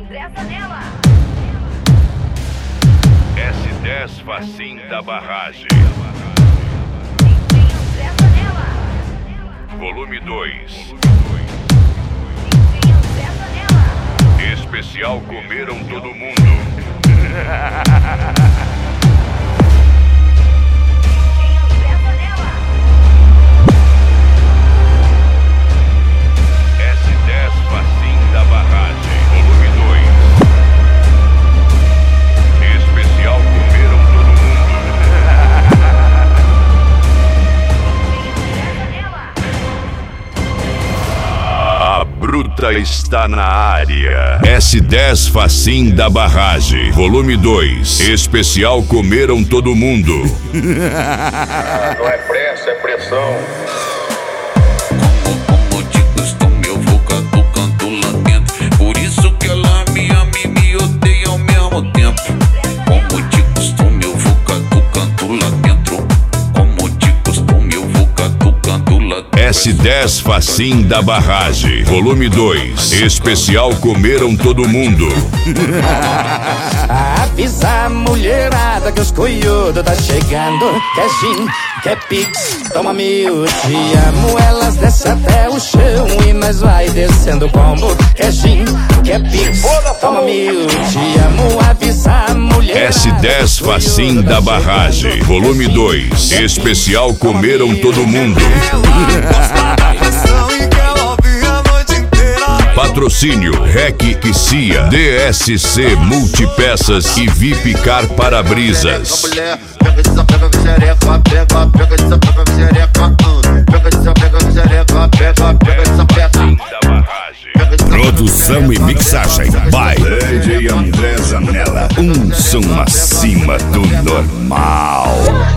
estressa nela. S10 Facim da Barragem. Ninguém estressa nela. Volume 2. Ninguém estressa nela. Especial Comeram Todo Mundo. S10 Facim da Barragem. Volume 2. Especial Comeram Todo Mundo. A bruta está na área. S10 Facim da Barragem. Volume 2. Especial Comeram Todo Mundo. Não é pressa, é pressão. Como de costume eu vou catucando lá dentro. Por isso que ela me ama e me odeia ao mesmo tempo. Como de costume eu vou catucando lá dentro. Como de costume eu vou catucando lá dentro. S10 Facim da Barragem. Volume 2. Especial Comeram Todo Mundo. Avisa a mulherada que os coiodos tá chegando. Quer gin, quer pix, toma mil. Te amo, elas descem até o chão e nós vai descendo o combo. Quer gin, quer pix, toma mil. Te amo, avisa a mulherada. S10 Facim da Barragem. Volume 2. Especial Comeram Todo Mundo. Patrocínio REC e CIA, DSC Multipeças e VIP Car Para-Brisas. Produção e mixagem by DJ André Zanella. Um som acima do normal.